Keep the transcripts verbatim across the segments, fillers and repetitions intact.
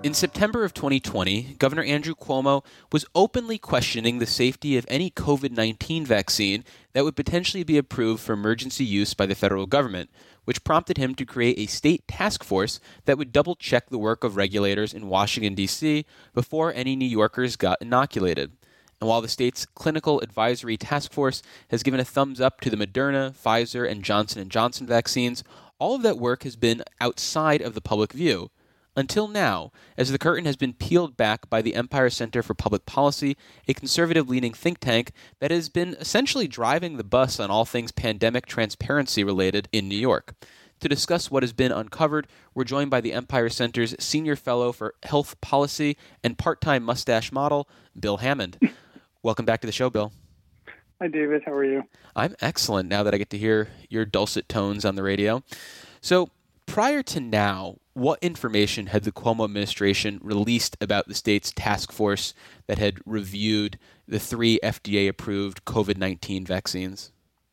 In September of twenty twenty, Governor Andrew Cuomo was openly questioning the safety of any covid nineteen vaccine that would potentially be approved for emergency use by the federal government, which prompted him to create a state task force that would double-check the work of regulators in Washington, D C before any New Yorkers got inoculated. And while the state's Clinical Advisory Task Force has given a thumbs up to the Moderna, Pfizer, and Johnson and Johnson vaccines, all of that work has been outside of the public view. Until now, as the curtain has been peeled back by the Empire Center for Public Policy, a conservative-leaning think tank that has been essentially driving the bus on all things pandemic transparency related in New York. To discuss what has been uncovered, we're joined by the Empire Center's Senior Fellow for Health Policy and part-time mustache model, Bill Hammond. Welcome back to the show, Bill. Hi, David. How are you? I'm excellent now that I get to hear your dulcet tones on the radio. So, prior to now, what information had the Cuomo administration released about the state's task force that had reviewed the three F D A-approved covid nineteen vaccines?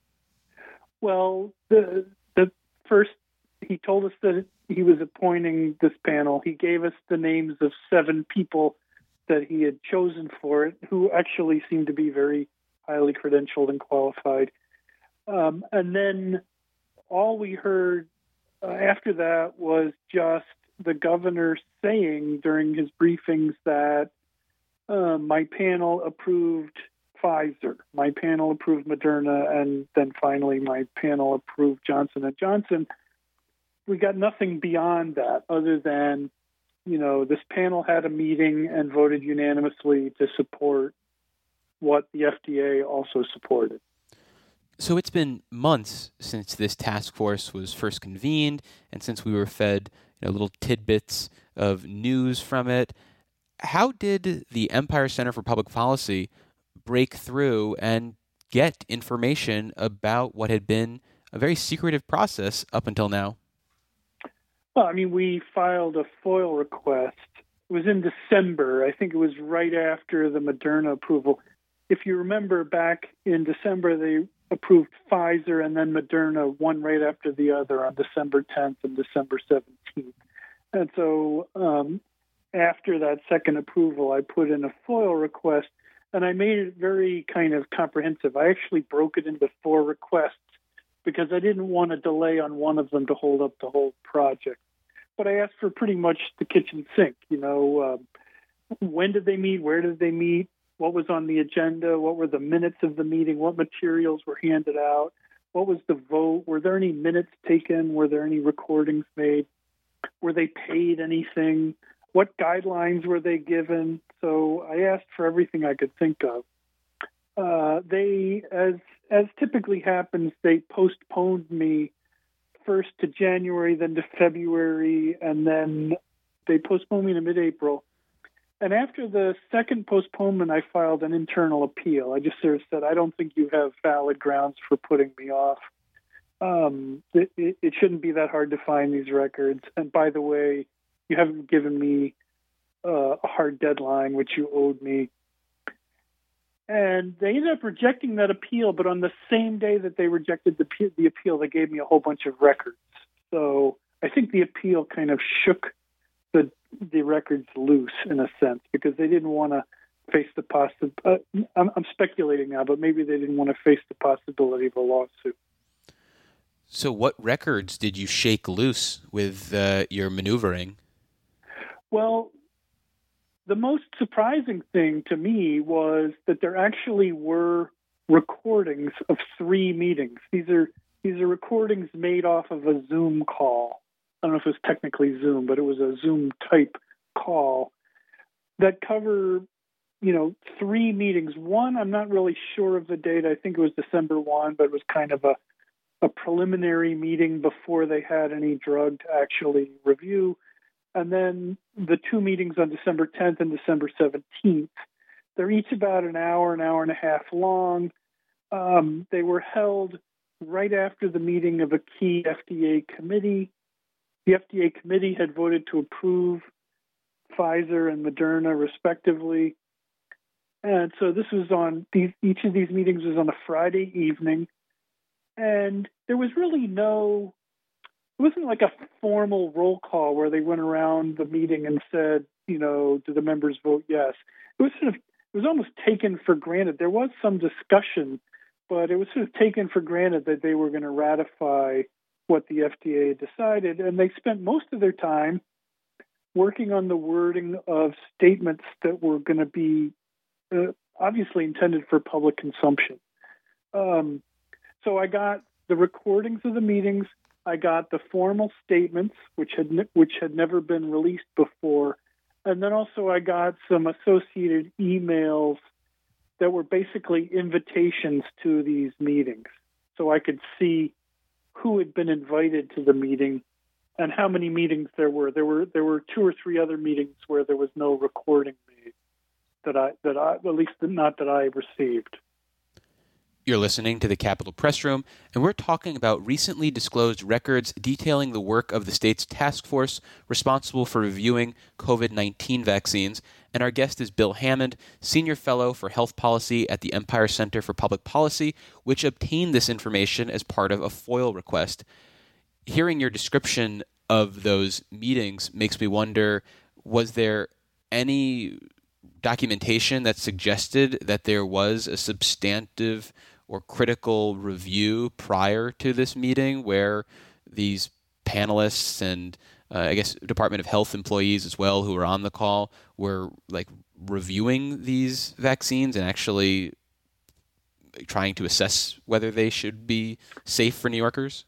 Well, the the first, he told us that he was appointing this panel. He gave us the names of seven people that he had chosen for it, who actually seemed to be very highly credentialed and qualified. Um, and then all we heard Uh, after that was just the governor saying during his briefings that uh, my panel approved Pfizer, my panel approved Moderna, and then finally my panel approved Johnson and Johnson. We got nothing beyond that other than, you know, this panel had a meeting and voted unanimously to support what the F D A also supported. So it's been months since this task force was first convened and since we were fed, you know, little tidbits of news from it. How did the Empire Center for Public Policy break through and get information about what had been a very secretive process up until now? Well, I mean, we filed a FOIL request. It was in December. I think it was right after the Moderna approval. If you remember back in December, they approved Pfizer and then Moderna, one right after the other on December tenth and December seventeenth. And so um, after that second approval, I put in a FOIL request, and I made it very kind of comprehensive. I actually broke it into four requests because I didn't want to delay on one of them to hold up the whole project. But I asked for pretty much the kitchen sink, you know, um, when did they meet, where did they meet, what was on the agenda, what were the minutes of the meeting, what materials were handed out, what was the vote, were there any minutes taken, were there any recordings made, were they paid anything, what guidelines were they given. So I asked for everything I could think of. Uh, they, as as typically happens, they postponed me first to January, then to February, and then they postponed me to mid-April. And after the second postponement, I filed an internal appeal. I just sort of said, I don't think you have valid grounds for putting me off. Um, it, it, it shouldn't be that hard to find these records. And by the way, you haven't given me uh, a hard deadline, which you owed me. And they ended up rejecting that appeal, but on the same day that they rejected the, the appeal, they gave me a whole bunch of records. So I think the appeal kind of shook the the records loose in a sense because they didn't want to face the possibility. Uh, I'm, I'm speculating now, but maybe they didn't want to face the possibility of a lawsuit. So what records did you shake loose with uh, your maneuvering? Well, the most surprising thing to me was that there actually were recordings of three meetings. These are these are recordings made off of a Zoom call. I don't know if it was technically Zoom, but it was a Zoom-type call that cover, you know, three meetings. One, I'm not really sure of the date. I think it was December first, but it was kind of a, a preliminary meeting before they had any drug to actually review. And then the two meetings on December tenth and December seventeenth. They're each about an hour, an hour and a half long. Um, they were held right after the meeting of a key F D A committee. The F D A committee had voted to approve Pfizer and Moderna, respectively. And so this was on, these, each of these meetings was on a Friday evening. And there was really no, it wasn't like a formal roll call where they went around the meeting and said, you know, do the members vote yes? It was sort of, it was almost taken for granted. There was some discussion, but it was sort of taken for granted that they were going to ratify what the F D A had decided. And they spent most of their time working on the wording of statements that were going to be uh, obviously intended for public consumption. Um, so I got the recordings of the meetings. I got the formal statements, which had ne- which had never been released before. And then also I got some associated emails that were basically invitations to these meetings. So I could see who had been invited to the meeting and how many meetings there were. There were there were two or three other meetings where there was no recording made that I that I at least not that I received. You're listening to the Capitol Press Room, and we're talking about recently disclosed records detailing the work of the state's task force responsible for reviewing covid nineteen vaccines. And our guest is Bill Hammond, Senior Fellow for Health Policy at the Empire Center for Public Policy, which obtained this information as part of a FOIL request. Hearing your description of those meetings makes me wonder, was there any documentation that suggested that there was a substantive or critical review prior to this meeting where these panelists and uh, I guess Department of Health employees as well who were on the call were like reviewing these vaccines and actually trying to assess whether they should be safe for New Yorkers?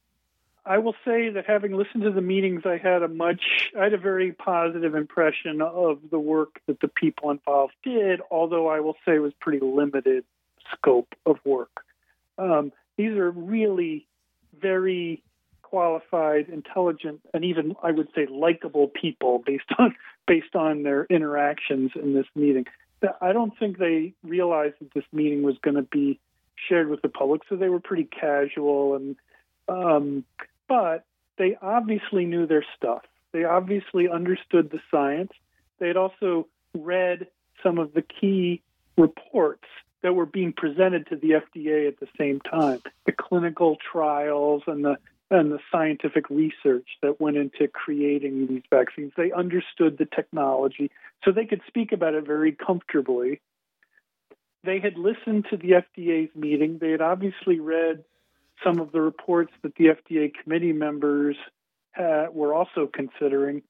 I will say that having listened to the meetings, I had a much, I had a very positive impression of the work that the people involved did, although I will say it was pretty limited scope of work. Um, these are really very qualified, intelligent, and even, I would say, likable people based on based on their interactions in this meeting. I don't think they realized that this meeting was going to be shared with the public, so they were pretty casual and um, but they obviously knew their stuff. They obviously understood the science. They had also read some of the key reports that were being presented to the F D A at the same time, the clinical trials and the and the scientific research that went into creating these vaccines. They understood the technology, so they could speak about it very comfortably. They had listened to the F D A's meeting. They had obviously read some of the reports that the F D A committee members uh, were also considering.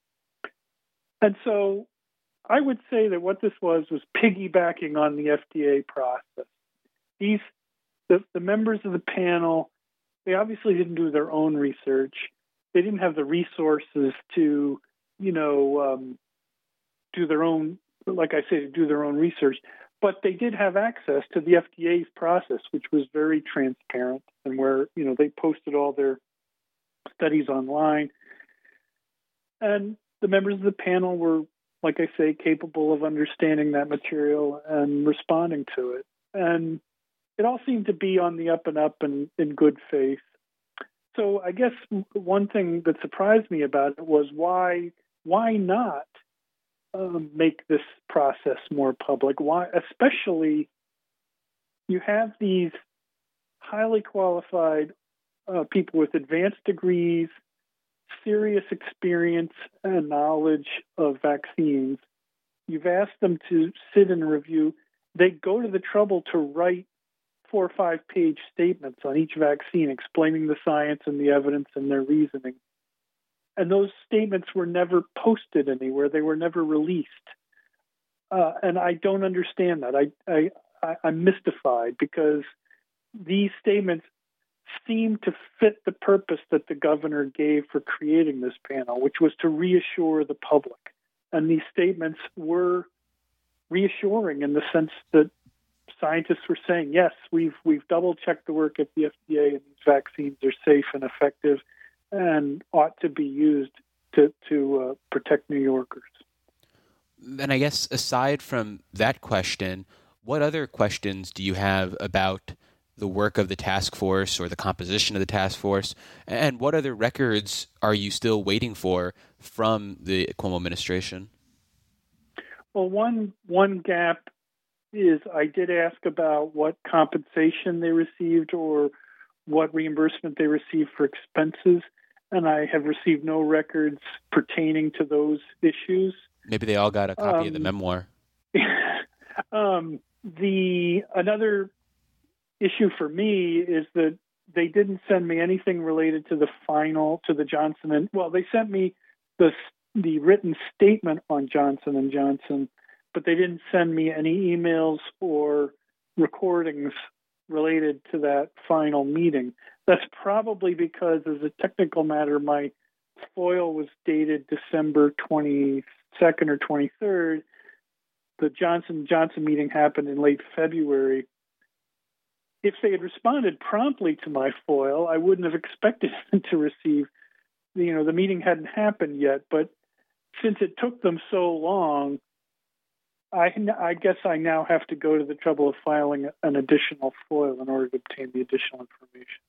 And so I would say that what this was was piggybacking on the F D A process. These, the, the members of the panel, they obviously didn't do their own research. They didn't have the resources to, you know, um, do their own, like I say, to do their own research. But they did have access to the F D A's process, which was very transparent and where, you know, they posted all their studies online. And the members of the panel were, like I say, capable of understanding that material and responding to it. And it all seemed to be on the up and up and in good faith. So I guess one thing that surprised me about it was why why not um, make this process more public? Why, especially, you have these highly qualified uh, people with advanced degrees, serious experience and knowledge of vaccines. You've asked them to sit and review. They go to the trouble to write four or five page statements on each vaccine explaining the science and the evidence and their reasoning. And those statements were never posted anywhere. They were never released. Uh, and I don't understand that. I, I, I, I'm mystified because these statements seem to fit the purpose that the governor gave for creating this panel, which was to reassure the public. And these statements were reassuring in the sense that scientists were saying, yes, we've we've double-checked the work at the F D A, and these vaccines are safe and effective and ought to be used to, to uh, protect New Yorkers. And I guess aside from that question, what other questions do you have about the work of the task force or the composition of the task force? And what other records are you still waiting for from the Cuomo administration? Well, one one gap is I did ask about what compensation they received or what reimbursement they received for expenses. and I have received no records pertaining to those issues. Maybe they all got a copy um, of the memoir. um, the another issue for me is that they didn't send me anything related to the final, to the Johnson and, well, they sent me the the written statement on Johnson and Johnson, but they didn't send me any emails or recordings related to that final meeting. That's probably because, as a technical matter, my FOIL was dated December twenty-second or twenty-third. The Johnson Johnson meeting happened in late February. If they had responded promptly to my FOIL, I wouldn't have expected them to receive, you know, the meeting hadn't happened yet, but since it took them so long, I, I guess I now have to go to the trouble of filing an additional FOIL in order to obtain the additional information.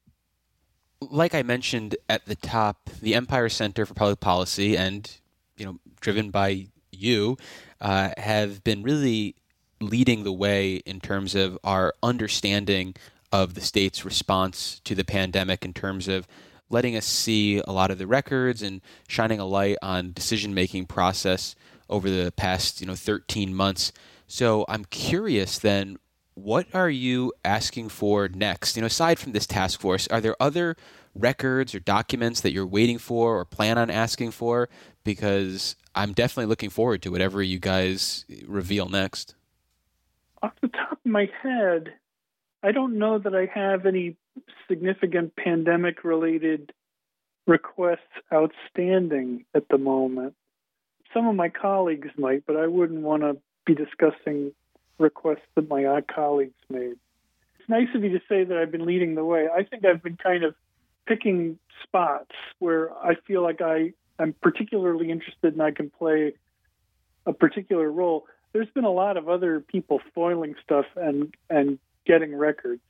Like I mentioned at the top, the Empire Center for Public Policy and, you know, driven by you, uh, have been really leading the way in terms of our understanding of the state's response to the pandemic, in terms of letting us see a lot of the records and shining a light on decision-making process over the past, you know, thirteen months. So I'm curious then, what are you asking for next? You know, aside from this task force, are there other records or documents that you're waiting for or plan on asking for? Because I'm definitely looking forward to whatever you guys reveal next. Off the top of my head, I don't know that I have any significant pandemic-related requests outstanding at the moment. Some of my colleagues might, but I wouldn't want to be discussing requests that my colleagues made. It's nice of you to say that I've been leading the way. I think I've been kind of picking spots where I feel like I, I'm particularly interested and I can play a particular role. There's been a lot of other people foiling stuff and, and getting records.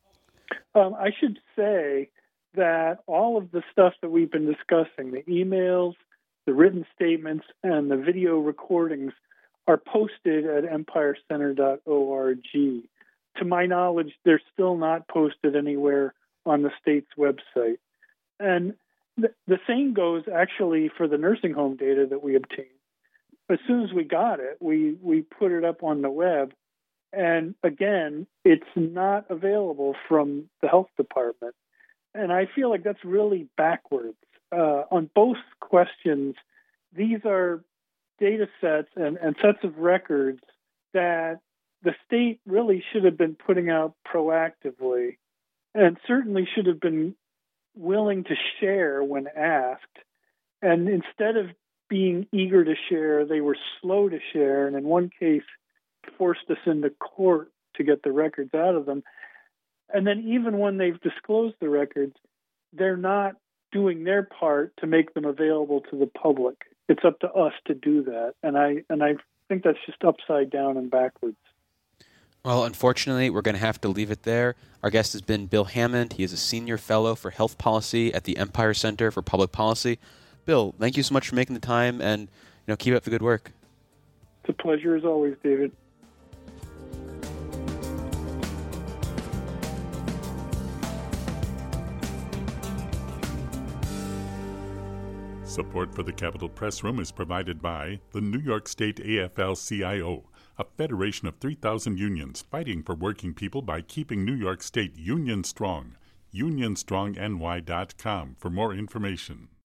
Um, I should say that all of the stuff that we've been discussing, the emails, the written statements, and the video recordings, are posted at empire center dot org. To my knowledge, they're still not posted anywhere on the state's website. And th- the same goes actually for the nursing home data that we obtained. As soon as we got it, we, we put it up on the web. And again, it's not available from the health department. And I feel like that's really backwards. Uh, on both questions, these are data sets and, and sets of records that the state really should have been putting out proactively and certainly should have been willing to share when asked. And instead of being eager to share, they were slow to share, and in one case forced us into court to get the records out of them. And then even when they've disclosed the records, they're not doing their part to make them available to the public. It's up to us to do that. And I and I think that's just upside down and backwards. Well, unfortunately, we're going to have to leave it there. Our guest has been Bill Hammond. He is a senior fellow for health policy at the Empire Center for Public Policy. Bill, thank you so much for making the time, and you know, keep up the good work. It's a pleasure as always, David. Support for the Capitol Press Room is provided by the New York State A F L C I O, a federation of three thousand unions fighting for working people by keeping New York State union strong. union strong N Y dot com for more information.